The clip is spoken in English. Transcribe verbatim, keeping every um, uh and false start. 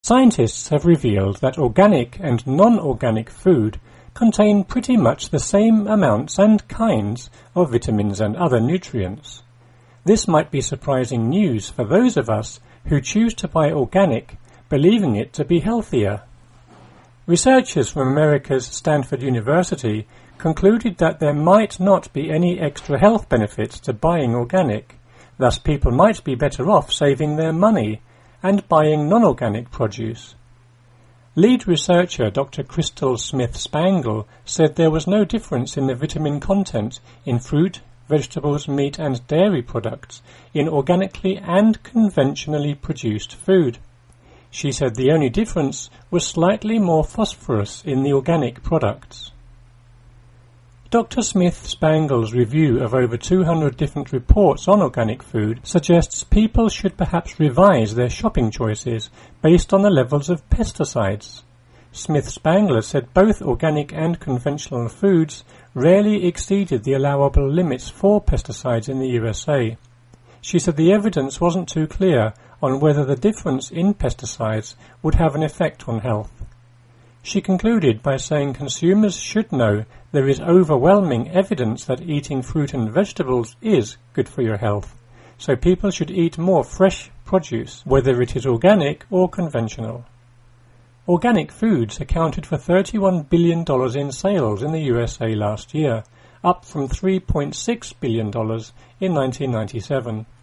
Scientists have revealed that organic and non-organic food contain pretty much the same amounts and kinds of vitamins and other nutrients. This might be surprising news for those of us who choose to buy organic, believing it to be healthier. Researchers from America's Stanford University concluded that there might not be any extra health benefits to buying organic. Thus, people might be better off saving their money and buying non-organic produce. Lead researcher Doctor Crystal Smith-Spangle said there was no difference in the vitamin content in fruit, vegetables, meat and dairy products in organically and conventionally produced food. She said the only difference was slightly more phosphorus in the organic products. Doctor Smith-Spangle's review of over two hundred different reports on organic food suggests people should perhaps revise their shopping choices based on the levels of pesticides. Smith-Spangle said both organic and conventional foods rarely exceeded the allowable limits for pesticides in the U S A. She said the evidence wasn't too clear on whether the difference in pesticides would have an effect on health. She concluded by saying consumers should know there is overwhelming evidence that eating fruit and vegetables is good for your health, so people should eat more fresh produce, whether it is organic or conventional. Organic foods accounted for thirty-one billion dollars in sales in the U S A last year, up from three point six billion dollars in nineteen ninety-seven.